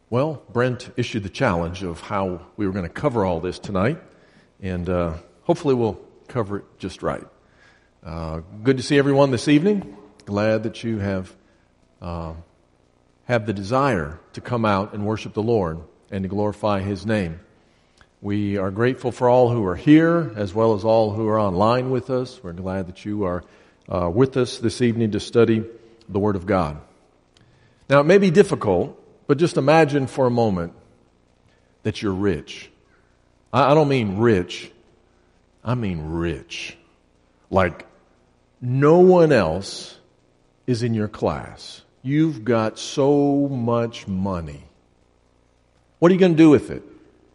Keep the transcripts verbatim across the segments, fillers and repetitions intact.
Well, Brent issued the challenge of how we were going to cover all this tonight, and uh, hopefully we'll cover it just right. Uh, good to see everyone this evening. Glad that you have uh, have the desire to come out and worship the Lord and to glorify His name. We are grateful for all who are here, as well as all who are online with us. We're glad that you are uh, with us this evening to study the Word of God. Now, it may be difficult, but just imagine for a moment that you're rich. I don't mean rich. I mean rich. Like no one else is in your class. You've got so much money. What are you going to do with it?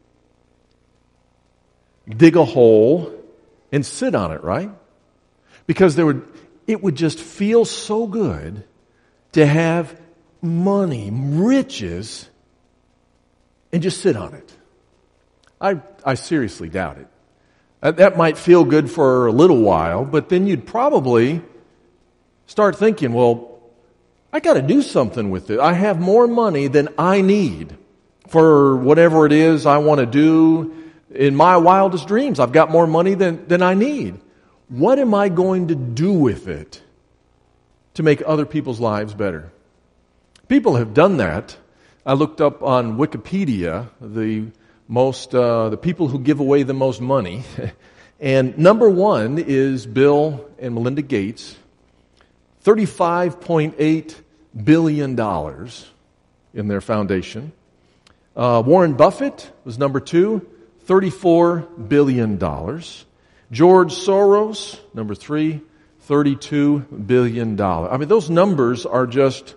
Dig a hole and sit on it, right? Because there would, it would just feel so good to have money, riches, and just sit on it. I I seriously doubt it. That, that might feel good for a little while, but then you'd probably start thinking, well, I got to do something with it. I have more money than I need for whatever it is I want to do. In my wildest dreams, I've got more money than, than I need. What am I going to do with it to make other people's lives better? People have done that. I looked up on Wikipedia the most uh, the people who give away the most money, and number one is Bill and Melinda Gates, thirty-five point eight billion dollars in their foundation. Uh, Warren Buffett was number two, thirty-four billion dollars. George Soros, number three, thirty-two billion dollars. I mean, those numbers are just,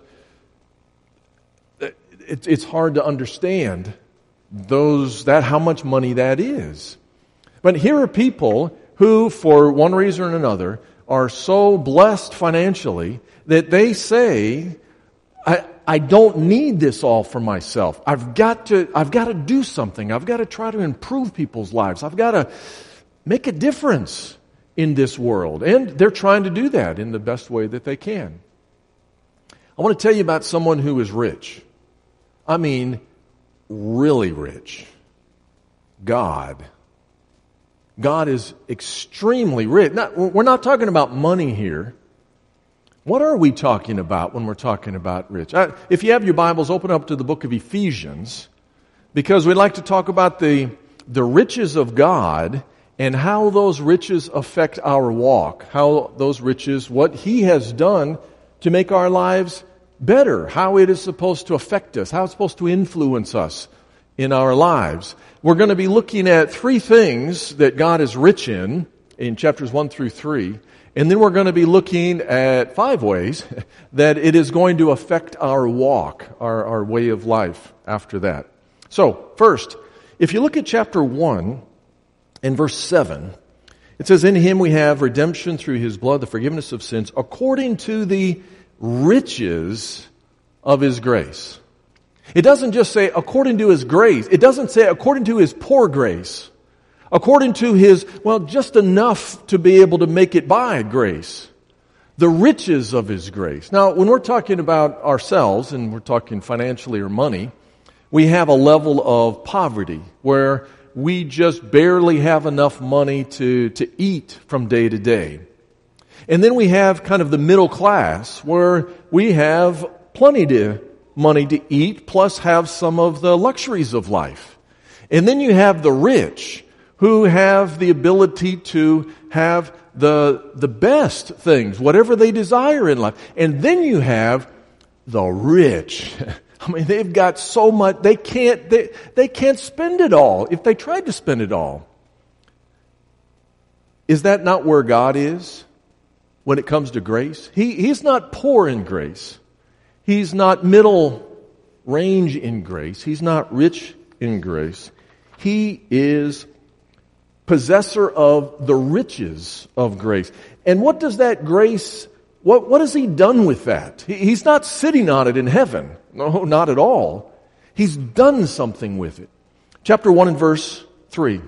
it, it's hard to understand those that how much money that is. But here are people who, for one reason or another, are so blessed financially that they say, I, I don't need this all for myself. I've got to, I've got to do something. I've got to try to improve people's lives. I've got to make a difference in this world. And they're trying to do that in the best way that they can. I want to tell you about someone who is rich. I mean, really rich. God. God is extremely rich. Not, we're not talking about money here. What are we talking about when we're talking about rich? I, if you have your Bibles, open up to the book of Ephesians, because we'd like to talk about the, the riches of God and how those riches affect our walk, how those riches, what He has done to make our lives better, how it is supposed to affect us, how it's supposed to influence us in our lives. We're going to be looking at three things that God is rich in, in chapters one through three, and then we're going to be looking at five ways that it is going to affect our walk, our, our way of life after that. So, first, if you look at chapter one and verse seven, it says, "In Him we have redemption through His blood, the forgiveness of sins, according to the riches of His grace." It doesn't just say according to His grace. It doesn't say according to His poor grace. According to His, well, just enough to be able to make it by grace. The riches of His grace. Now, when we're talking about ourselves, and we're talking financially or money, we have a level of poverty where we just barely have enough money to, to eat from day to day. And then we have kind of the middle class where we have plenty to money to eat, plus have some of the luxuries of life. And then you have the rich who have the ability to have the, the best things, whatever they desire in life. And then you have the rich. I mean, they've got so much, they can't, they, they can't spend it all if they tried to spend it all. Is that not where God is when it comes to grace? He, he's not poor in grace. He's not middle range in grace. He's not rich in grace. He is possessor of the riches of grace. And what does that grace, what, what has He done with that? He, he's not sitting on it in heaven. No, not at all. He's done something with it. Chapter one and verse three.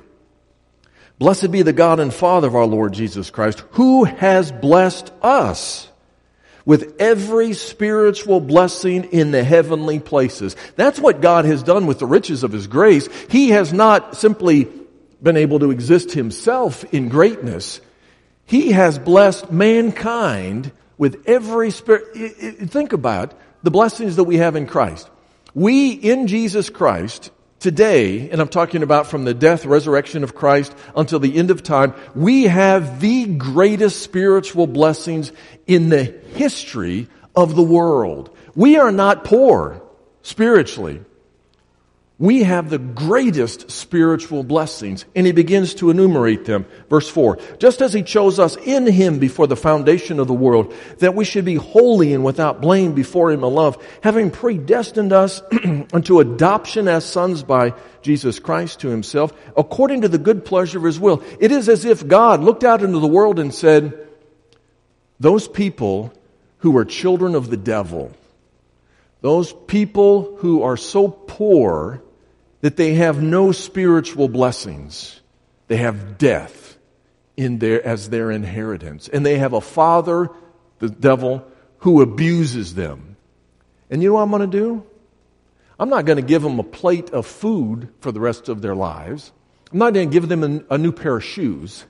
"Blessed be the God and Father of our Lord Jesus Christ, who has blessed us with every spiritual blessing in the heavenly places. That's what God has done with the riches of His grace. He has not simply been able to exist Himself in greatness. He has blessed mankind with every spirit. Think about the blessings that we have in Christ. We, in Jesus Christ, today, and I'm talking about from the death, resurrection of Christ until the end of time, we have the greatest spiritual blessings in the history of the world. We are not poor spiritually. We have the greatest spiritual blessings. And he begins to enumerate them. Verse four, just as he chose us in him before the foundation of the world, that we should be holy and without blame before him in love, having predestined us unto adoption as sons by Jesus Christ to himself, according to the good pleasure of his will. It is as if God looked out into the world and said, those people who are children of the devil, those people who are so poor that they have no spiritual blessings. They have death in their, as their inheritance. And they have a father, the devil, who abuses them. And you know what I'm going to do? I'm not going to give them a plate of food for the rest of their lives. I'm not going to give them a, a new pair of shoes.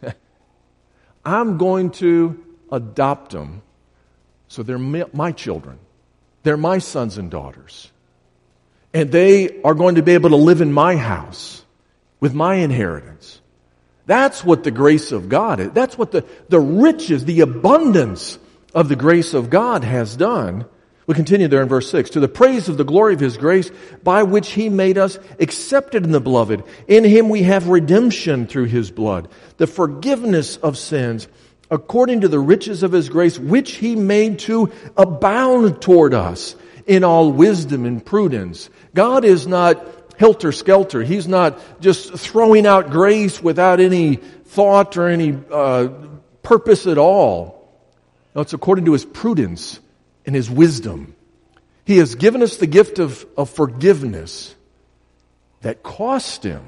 I'm going to adopt them so they're my children. They're my sons and daughters. And they are going to be able to live in my house with my inheritance. That's what the grace of God is. That's what the, the riches, the abundance of the grace of God has done. We continue there in verse six. To the praise of the glory of his grace, by which he made us accepted in the beloved. In him we have redemption through his blood, the forgiveness of sins, according to the riches of his grace, which he made to abound toward us in all wisdom and prudence. God is not helter-skelter. He's not just throwing out grace without any thought or any uh, purpose at all. No, it's according to his prudence and his wisdom. He has given us the gift of, of forgiveness that cost him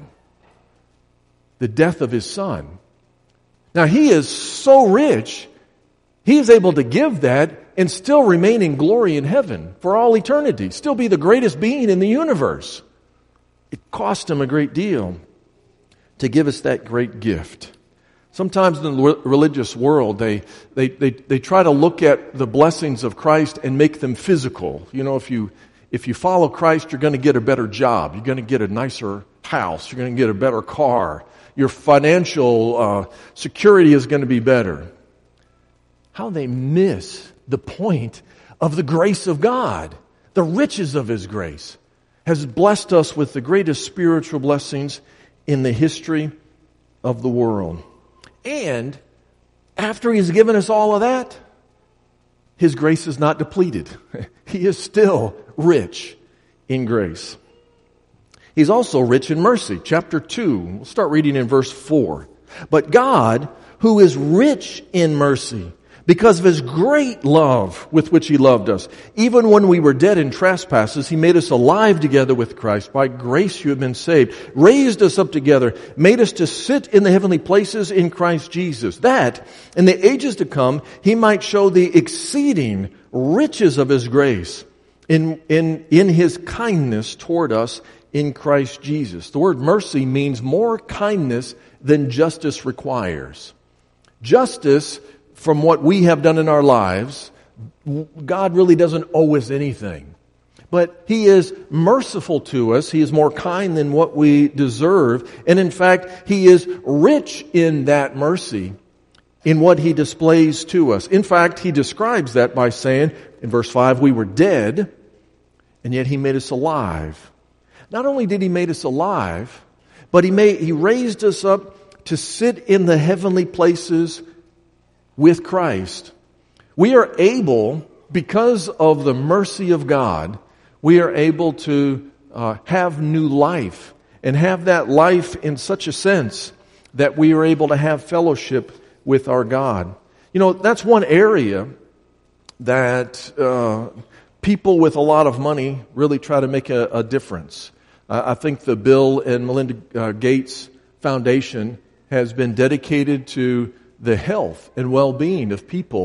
the death of his son. Now, he is so rich, he is able to give that and still remain in glory in heaven for all eternity, still be the greatest being in the universe. It cost him a great deal to give us that great gift. Sometimes in the religious world, they, they, they, they try to look at the blessings of Christ and make them physical. You know, if you, if you follow Christ, you're going to get a better job. You're going to get a nicer house. You're going to get a better car. Your financial uh, security is going to be better. How they miss the point of the grace of God. The riches of his grace has blessed us with the greatest spiritual blessings in the history of the world. And after he's given us all of that, his grace is not depleted. He is still rich in grace. He's also rich in mercy. Chapter two, we'll start reading in verse four. But God, who is rich in mercy, because of his great love with which he loved us, even when we were dead in trespasses, he made us alive together with Christ. By grace you have been saved, raised us up together, made us to sit in the heavenly places in Christ Jesus, that in the ages to come he might show the exceeding riches of his grace in, in, in his kindness toward us in Christ Jesus. The word mercy means more kindness than justice requires. Justice, from what we have done in our lives, God really doesn't owe us anything. But he is merciful to us. He is more kind than what we deserve. And in fact, he is rich in that mercy in what he displays to us. In fact, he describes that by saying in verse five, we were dead, and yet he made us alive. Not only did he make us alive, but he made, he raised us up to sit in the heavenly places with Christ. We are able, because of the mercy of God, we are able to uh, have new life, and have that life in such a sense that we are able to have fellowship with our God. You know, that's one area that uh, people with a lot of money really try to make a, a difference. Uh, I think the Bill and Melinda uh, Gates Foundation has been dedicated to the health and well-being of people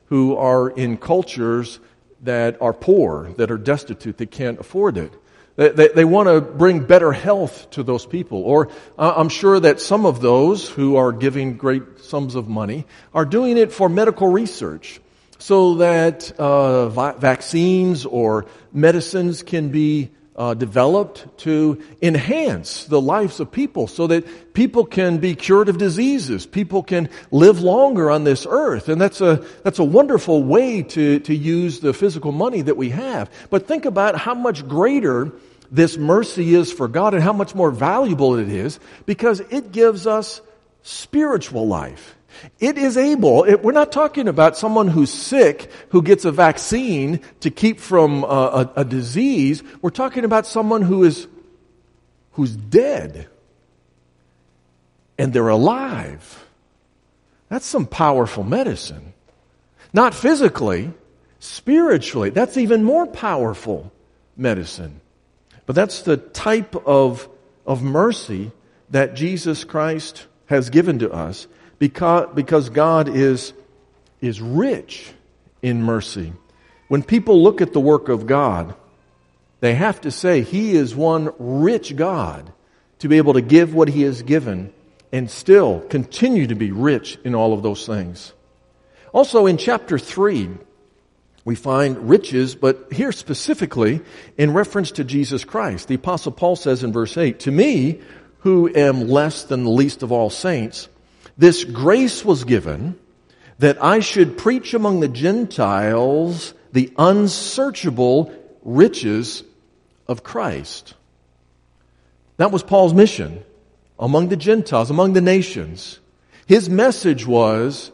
who are in cultures that are poor, that are destitute, that can't afford it. They, they, they want to bring better health to those people. Or uh, I'm sure that some of those who are giving great sums of money are doing it for medical research so that uh, vi- vaccines or medicines can be uh, developed to enhance the lives of people so that people can be cured of diseases. People can live longer on this earth. And that's a, that's a wonderful way to, to use the physical money that we have. But think about how much greater this mercy is for God and how much more valuable it is because it gives us spiritual life. It is able, it, we're not talking about someone who's sick who gets a vaccine to keep from uh, a, a disease. We're talking about someone who is who's dead and they're alive. That's some powerful medicine. Not physically, spiritually. That's even more powerful medicine. But that's the type of, of mercy that Jesus Christ has given to us. Because, because God is, is rich in mercy. When people look at the work of God, they have to say He is one rich God to be able to give what He has given and still continue to be rich in all of those things. Also in chapter three, we find riches, but here specifically in reference to Jesus Christ. The Apostle Paul says in verse eight, "To me, who am less than the least of all saints, this grace was given that I should preach among the Gentiles the unsearchable riches of Christ." That was Paul's mission among the Gentiles, among the nations. His message was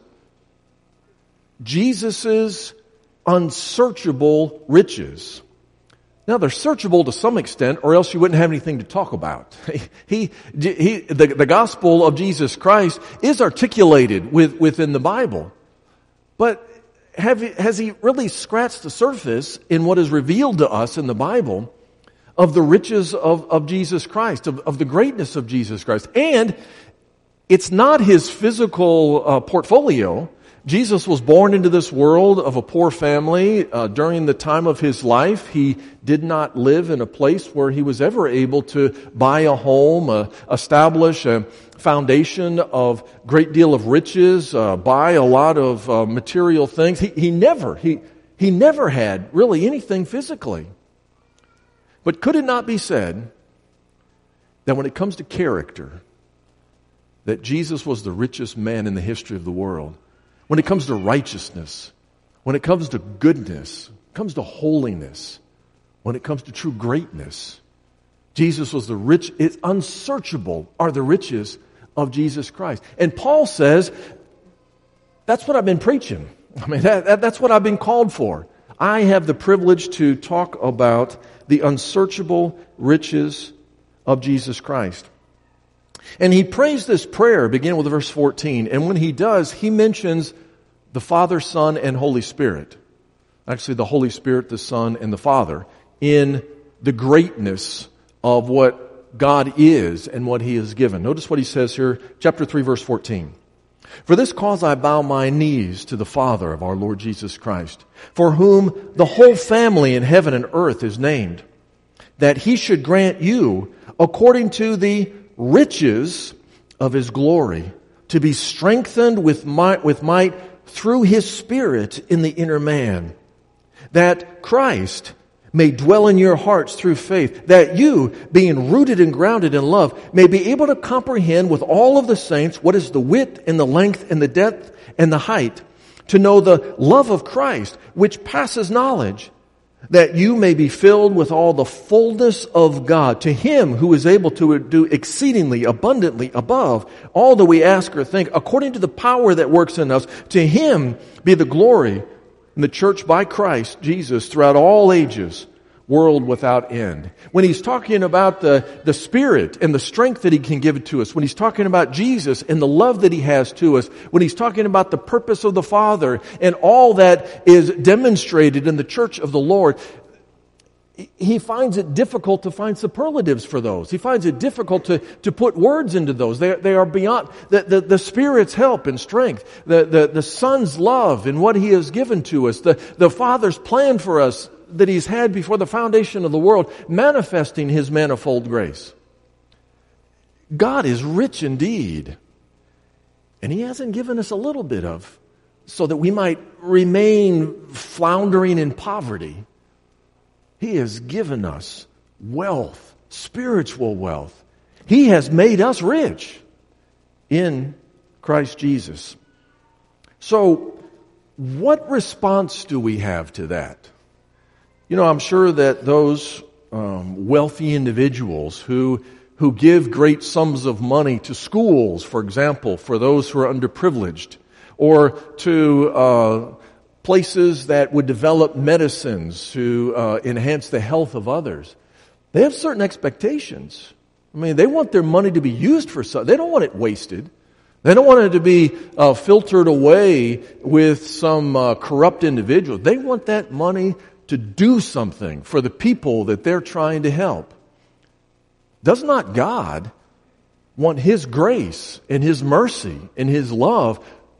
Jesus' unsearchable riches. Now, they're searchable to some extent, or else you wouldn't have anything to talk about. He, he, the, the gospel of Jesus Christ is articulated with, within the Bible. But have, has he really scratched the surface in what is revealed to us in the Bible of the riches of, of Jesus Christ, of, of the greatness of Jesus Christ? And it's not his physical uh, portfolio. Jesus was born into this world of a poor family. Uh, during the time of his life, he did not live in a place where he was ever able to buy a home, uh, establish a foundation of great deal of riches, uh, buy a lot of uh, material things. He, he never, he, he never had really anything physically. But could it not be said that when it comes to character, that Jesus was the richest man in the history of the world? When it comes to righteousness, when it comes to goodness, when it comes to holiness, when it comes to true greatness, Jesus was the rich, it's unsearchable are the riches of Jesus Christ. And Paul says, that's what I've been preaching. I mean, that, that, that's what I've been called for. I have the privilege to talk about the unsearchable riches of Jesus Christ. And he prays this prayer, beginning with verse fourteen. And when he does, he mentions the Father, Son, and Holy Spirit. Actually, the Holy Spirit, the Son, and the Father in the greatness of what God is and what He has given. Notice what he says here, chapter three, verse fourteen. "For this cause I bow my knees to the Father of our Lord Jesus Christ, for whom the whole family in heaven and earth is named, that He should grant you, according to the riches of His glory, to be strengthened with might, with might through His Spirit in the inner man, that Christ may dwell in your hearts through faith, that you, being rooted and grounded in love, may be able to comprehend with all of the saints what is the width and the length and the depth and the height, to know the love of Christ, which passes knowledge, that you may be filled with all the fullness of God. To Him who is able to do exceedingly abundantly above all that we ask or think, according to the power that works in us, to Him be the glory in the church by Christ Jesus throughout all ages, world without end." When he's talking about the, the Spirit and the strength that He can give to us, when he's talking about Jesus and the love that He has to us, when he's talking about the purpose of the Father and all that is demonstrated in the church of the Lord, he finds it difficult to find superlatives for those. He finds it difficult to, to put words into those. They, they are beyond the, the, the Spirit's help and strength, the, the, the Son's love and what He has given to us, the, the Father's plan for us that He's had before the foundation of the world, manifesting His manifold grace. God is rich indeed. And He hasn't given us a little bit of, so that we might remain floundering in poverty. He has given us wealth, spiritual wealth. He has made us rich in Christ Jesus. So, what response do we have to that? You know, I'm sure that those um, wealthy individuals who who give great sums of money to schools, for example, for those who are underprivileged, or to uh, places that would develop medicines to uh, enhance the health of others, they have certain expectations. I mean, they want their money to be used for something. They don't want it wasted. They don't want it to be uh, filtered away with some uh, corrupt individual. They want that money to do something for the people that they're trying to help. Does not God want His grace and His mercy and His love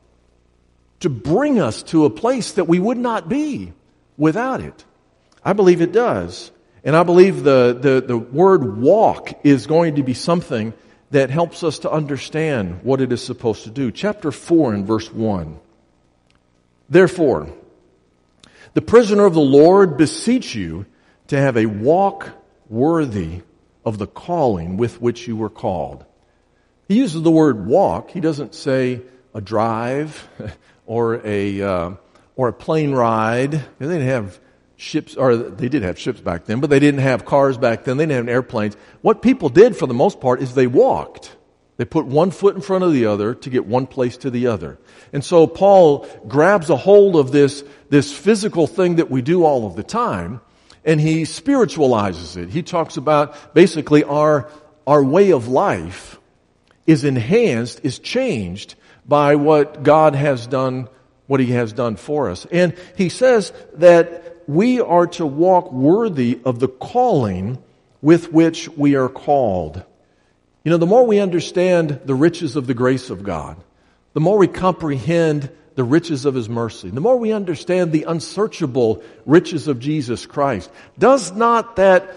to bring us to a place that we would not be without it? I believe it does. And I believe the, the, the word walk is going to be something that helps us to understand what it is supposed to do. Chapter four and verse one. Therefore, the prisoner of the Lord beseech you to have a walk worthy of the calling with which you were called. He uses the word walk. He doesn't say a drive or a uh, or a plane ride. They didn't have ships, or they did have ships back then, but they didn't have cars back then. They didn't have airplanes. What people did for the most part is they walked. They put one foot in front of the other to get one place to the other. And so Paul grabs a hold of this, this physical thing that we do all of the time, and he spiritualizes it. He talks about basically our, our way of life is enhanced, is changed by what God has done, what He has done for us. And he says that we are to walk worthy of the calling with which we are called. You know, the more we understand the riches of the grace of God, the more we comprehend the riches of His mercy, the more we understand the unsearchable riches of Jesus Christ, does not that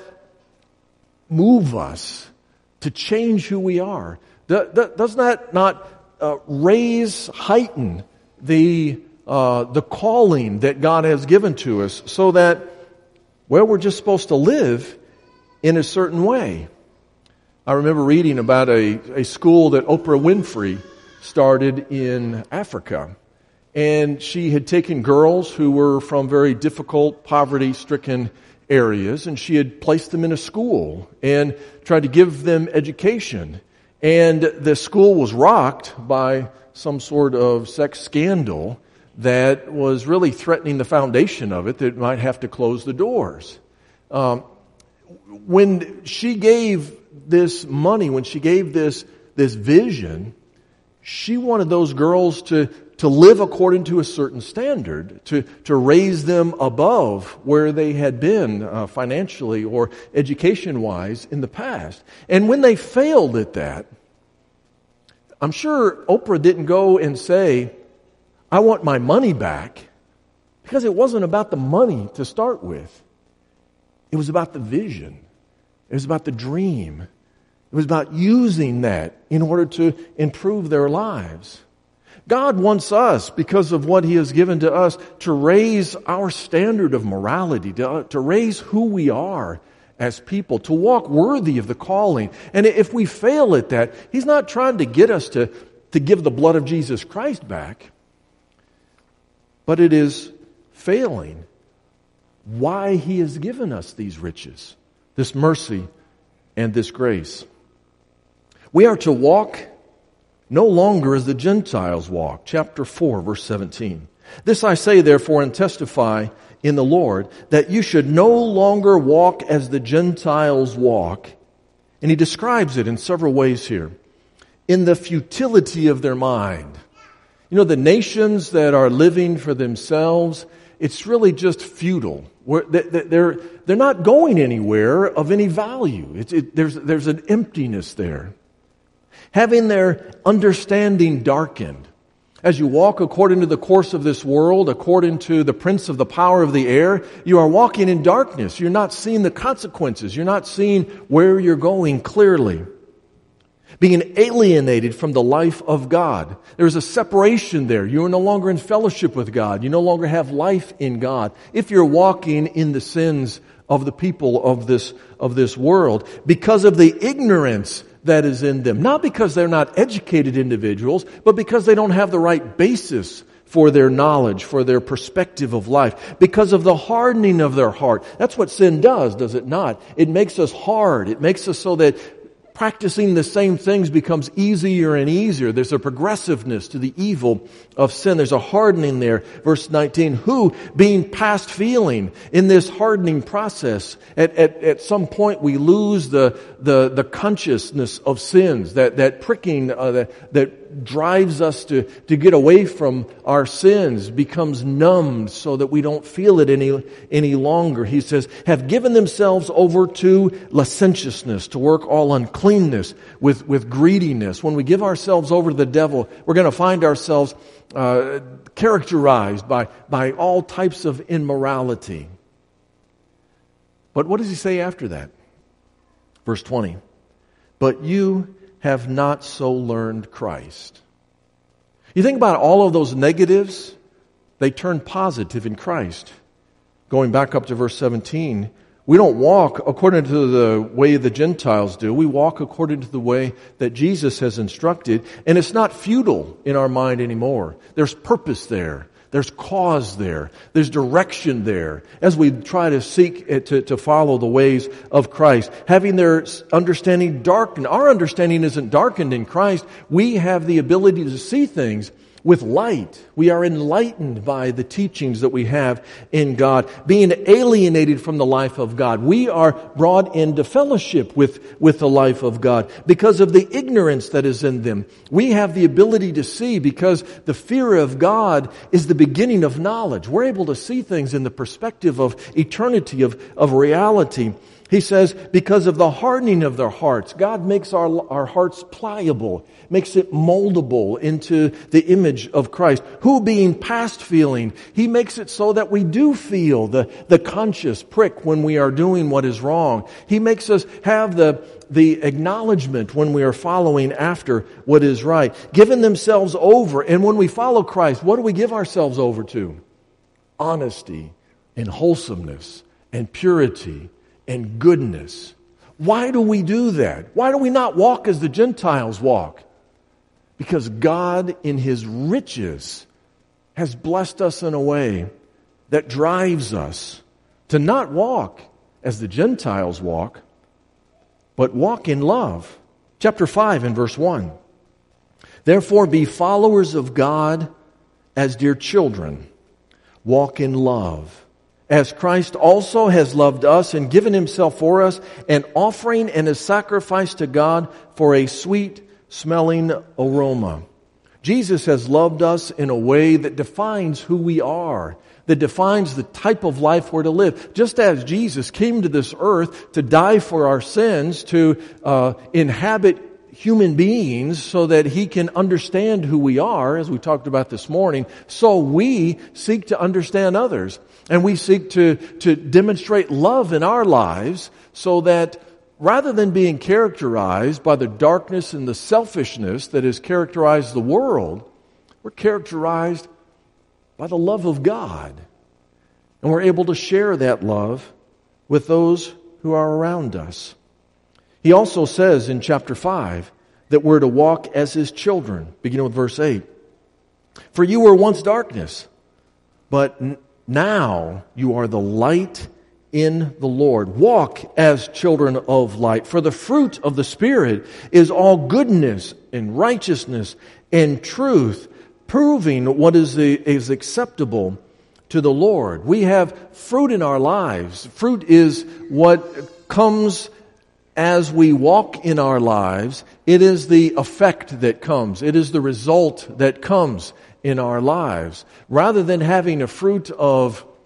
move us to change who we are? Does that not uh, raise, heighten the uh, the calling that God has given to us, so that, well, we're just supposed to live in a certain way? I remember reading about a, a school that Oprah Winfrey started in Africa. And she had taken girls who were from very difficult, poverty-stricken areas, and she had placed them in a school and tried to give them education. And the school was rocked by some sort of sex scandal that was really threatening the foundation of it, that it might have to close the doors. Um, when she gave this money, when she gave this, this vision, she wanted those girls to to live according to a certain standard, to, to raise them above where they had been uh, financially or education-wise in the past. And when they failed at that, I'm sure Oprah didn't go and say, I want my money back, because it wasn't about the money to start with. It was about the vision. It was about the dream. It was about using that in order to improve their lives. God wants us, because of what He has given to us, to raise our standard of morality, to, to raise who we are as people, to walk worthy of the calling. And if we fail at that, He's not trying to get us to, to give the blood of Jesus Christ back, but it is failing why He has given us these riches, this mercy, and this grace. We are to walk no longer as the Gentiles walk. Chapter four, verse seventeen. This I say, therefore, and testify in the Lord, that you should no longer walk as the Gentiles walk. And he describes it in several ways here. In the futility of their mind. You know, the nations that are living for themselves it's really just futile. We're, they're, they're not going anywhere of any value. It's, it, there's, there's an emptiness there. Having their understanding darkened. As you walk according to the course of this world, according to the prince of the power of the air, you are walking in darkness. You're not seeing the consequences. You're not seeing where you're going clearly. Being alienated from the life of God. There's a separation there. You are no longer in fellowship with God. You no longer have life in God. If you're walking in the sins of the people of this, of this world, because of the ignorance that is in them. Not because they're not educated individuals, but because they don't have the right basis for their knowledge, for their perspective of life. Because of the hardening of their heart. That's what sin does, does it not? It makes us hard. It makes us so that practicing the same things becomes easier and easier. There's a progressiveness to the evil of sin. There's a hardening there. Verse nineteen, who, being past feeling in this hardening process, at, at, at some point we lose the, the, the consciousness of sins, that, that pricking uh, that, that drives us to, to get away from our sins, becomes numbed so that we don't feel it any, any longer. He says, have given themselves over to licentiousness, to work all uncleanness with, with greediness. When we give ourselves over to the devil, we're going to find ourselves uh, characterized by, by all types of immorality. But what does he say after that? Verse twenty, but you have not so learned Christ. You think about all of those negatives, they turn positive in Christ. Going back up to verse seventeen, we don't walk according to the way the Gentiles do. We walk according to the way that Jesus has instructed, and it's not futile in our mind anymore. There's purpose there. There's cause there. There's direction there as we try to seek to, to follow the ways of Christ. Having their understanding darkened. Our understanding isn't darkened in Christ. We have the ability to see things with light. We are enlightened by the teachings that we have in God. Being alienated from the life of God. We are brought into fellowship with, with the life of God because of the ignorance that is in them. We have the ability to see because the fear of God is the beginning of knowledge. We're able to see things in the perspective of eternity, of, of reality. He says, because of the hardening of their hearts, God makes our, our hearts pliable, makes it moldable into the image of Christ. Who being past feeling, He makes it so that we do feel the, the conscious prick when we are doing what is wrong. He makes us have the, the acknowledgement when we are following after what is right. Giving themselves over, and when we follow Christ, what do we give ourselves over to? Honesty and wholesomeness and purity and goodness. Why do we do that? Why do we not walk as the Gentiles walk? Because God, in His riches, has blessed us in a way that drives us to not walk as the Gentiles walk, but walk in love. Chapter five and verse one. Therefore be followers of God as dear children. Walk in love. As Christ also has loved us and given Himself for us, an offering and a sacrifice to God for a sweet-smelling aroma. Jesus has loved us in a way that defines who we are, that defines the type of life we're to live. Just as Jesus came to this earth to die for our sins, to uh, inhabit human beings so that He can understand who we are, as we talked about this morning, so we seek to understand others. And we seek to, to demonstrate love in our lives so that rather than being characterized by the darkness and the selfishness that has characterized the world, we're characterized by the love of God. And we're able to share that love with those who are around us. He also says in chapter five that we're to walk as His children, beginning with verse eight. For you were once darkness, but now you are the light in the Lord. Walk as children of light. For the fruit of the Spirit is all goodness and righteousness and truth, proving what is, the, is acceptable to the Lord. We have fruit in our lives. Fruit is what comes as we walk in our lives. It is the effect that comes. It is the result that comes in our lives. Rather than having a fruit of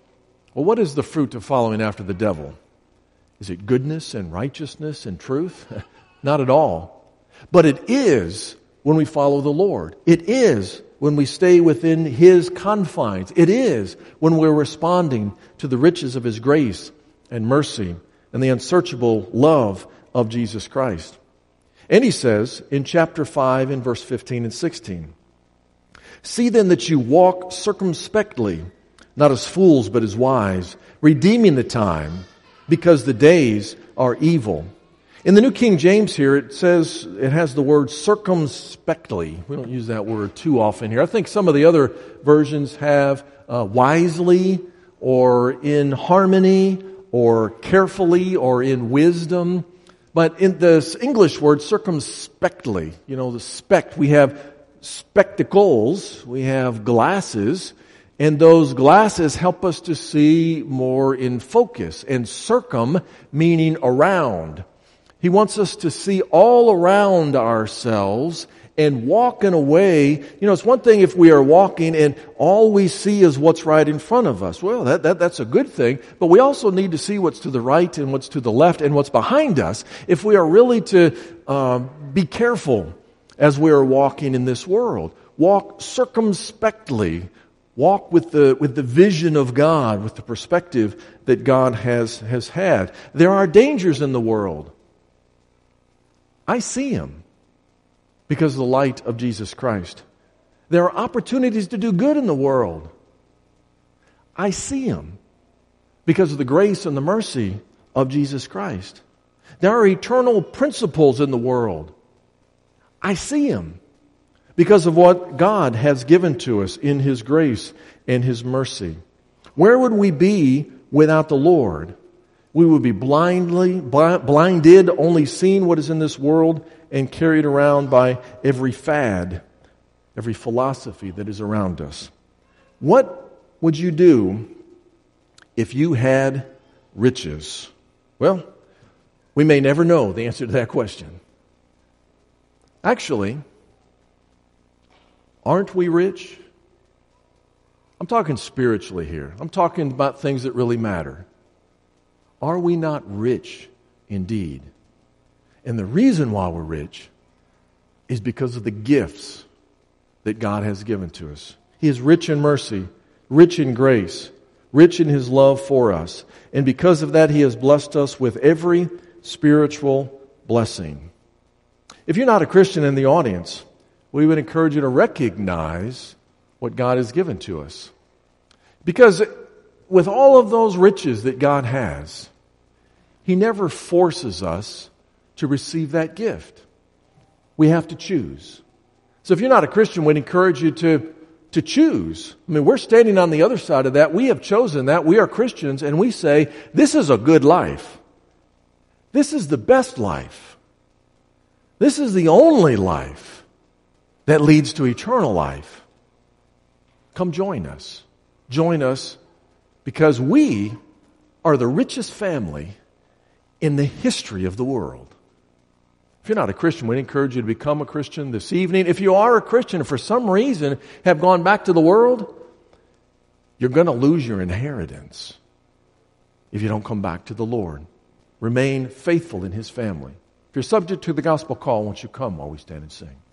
Well, what is the fruit of following after the devil? Is it goodness and righteousness and truth? Not at all. But it is when we follow the Lord. It is when we stay within His confines. It is when we're responding to the riches of His grace and mercy and the unsearchable love of Jesus Christ. And he says in chapter five in verse fifteen and sixteen, "See then that you walk circumspectly, not as fools but as wise, redeeming the time, because the days are evil." In the New King James here, it says, it has the word circumspectly. We don't use that word too often here. I think some of the other versions have uh, wisely, or in harmony, or carefully, or in wisdom. But in this English word, circumspectly, you know, the spect, we have spectacles, we have glasses, and those glasses help us to see more in focus. And circum, meaning around. He wants us to see all around ourselves and walk in a way. You know, it's one thing if we are walking and all we see is what's right in front of us. Well, that, that that's a good thing. But we also need to see what's to the right and what's to the left and what's behind us if we are really to uh, be careful as we are walking in this world. Walk circumspectly. Walk with the with the vision of God, with the perspective that God has has had. There are dangers in the world. I see them because of the light of Jesus Christ. There are opportunities to do good in the world. I see them because of the grace and the mercy of Jesus Christ. There are eternal principles in the world. I see them because of what God has given to us in His grace and His mercy. Where would we be without the Lord? We would be blindly, blinded, only seeing what is in this world and carried around by every fad, every philosophy that is around us. What would you do if you had riches? Well, we may never know the answer to that question. Actually, aren't we rich? I'm talking spiritually here. I'm talking about things that really matter. Are we not rich indeed? And the reason why we're rich is because of the gifts that God has given to us. He is rich in mercy, rich in grace, rich in His love for us. And because of that, He has blessed us with every spiritual blessing. If you're not a Christian in the audience, we would encourage you to recognize what God has given to us. Because with all of those riches that God has, He never forces us to receive that gift. We have to choose. So if you're not a Christian, we'd encourage you to, to choose. I mean, we're standing on the other side of that. We have chosen that. We are Christians, and we say, this is a good life. This is the best life. This is the only life that leads to eternal life. Come join us. Join us because we are the richest family in the history of the world. If you're not a Christian, we'd encourage you to become a Christian this evening. If you are a Christian and for some reason have gone back to the world, you're going to lose your inheritance if you don't come back to the Lord. Remain faithful in His family. If you're subject to the gospel call, won't you come while we stand and sing?